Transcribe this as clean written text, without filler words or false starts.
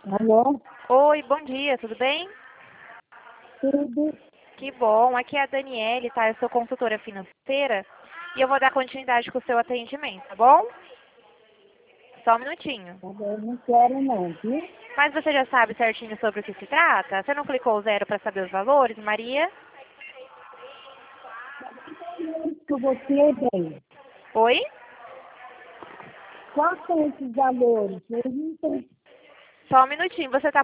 Alô? Oi, bom dia, tudo bem? Tudo? Que bom, aqui é a Daniele, tá? Eu sou consultora financeira e eu vou dar continuidade com o seu atendimento, tá bom? Só um minutinho. Tá bom, não quero não, viu? Mas você já sabe certinho sobre o que se trata? Você não clicou o zero para saber os valores, Maria? Que você bem. Oi? Quais são esses valores? Eu não tenho. Só um minutinho, você tá